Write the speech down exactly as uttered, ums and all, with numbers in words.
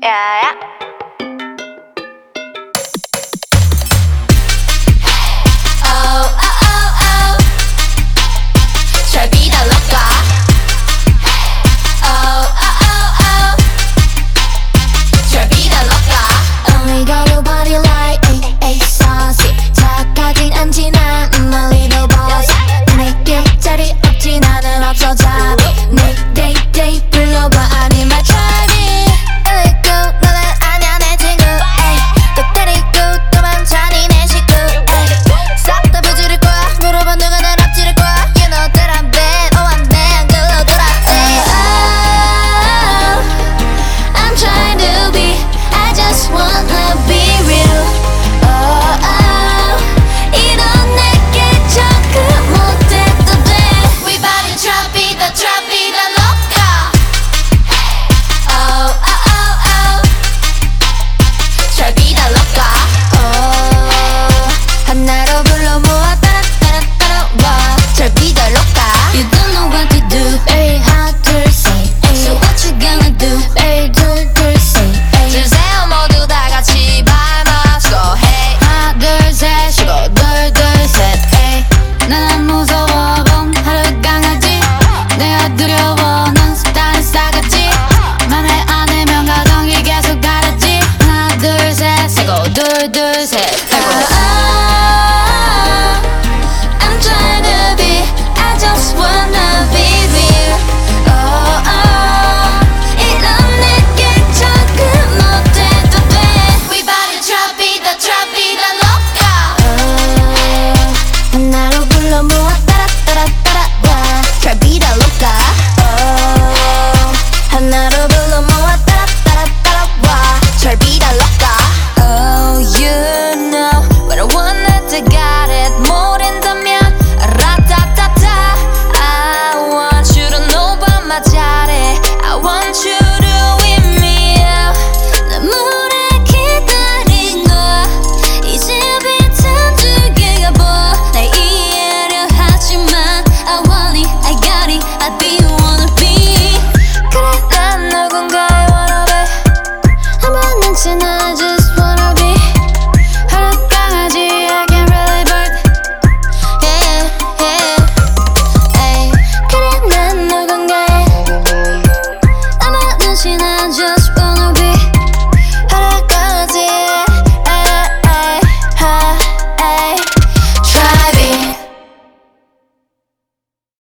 yeah. Oh, oh, oh, oh. 절 믿어놓을까? Oh, oh, oh, oh. 절 믿어놓을까? Only got your body like a, a saucy. 착하진 않지 난 my little boss. 내게 자리 없지 나는 없어 잡이. 내 day day 불러봐 아니면 차비. 데리고 너는 아냐 내 친구. 에이. 또 데리고 도망자니 내 식구. 에이. 싹 다 부지를 거야. 물어봐 누가 날 앞지를 거야. You know that I'm bad. Oh I'm bad. 글로 돌아. Say oh, I'm trying to be. I just wanna be real. Oh oh, 이런 내게 접근 못해도 돼. We bout to drop it, the drop it, the loca. Oh, oh, oh, oh. 절 믿어놓을까? Oh, 하나로 불러 모아 따라 따라 따라와. 절 믿어놓을까? You don't know what to do. 에이 하나 둘 셋. So what you gonna do? 에이 둘 둘 셋. 주세요 모두 다 같이 밟아서 hey. 하나 둘 셋 쉬고 둘 둘 셋. 에이 난 안 무서워 본 하루 강아지. 내가 두려워 넌 다른 싸가지. 맘에 안 내면 가동이 계속 가르지. 하나 둘 셋 세고 둘 둘 셋. I'm trying to be, I just wanna be real. Oh oh, 이런 내게 접근 못해도 돼. We bout to drop it, the drop it, the loca. Oh, 하나로 불러 모아 따라 따라 따라와. 절 믿어놓을까? Oh, 하나로 불러 모아 따라 따라 따라와. 절 믿어놓을까? Oh, you know what I wanted to got it. 모른다면 라타타타. I want you to know about my job.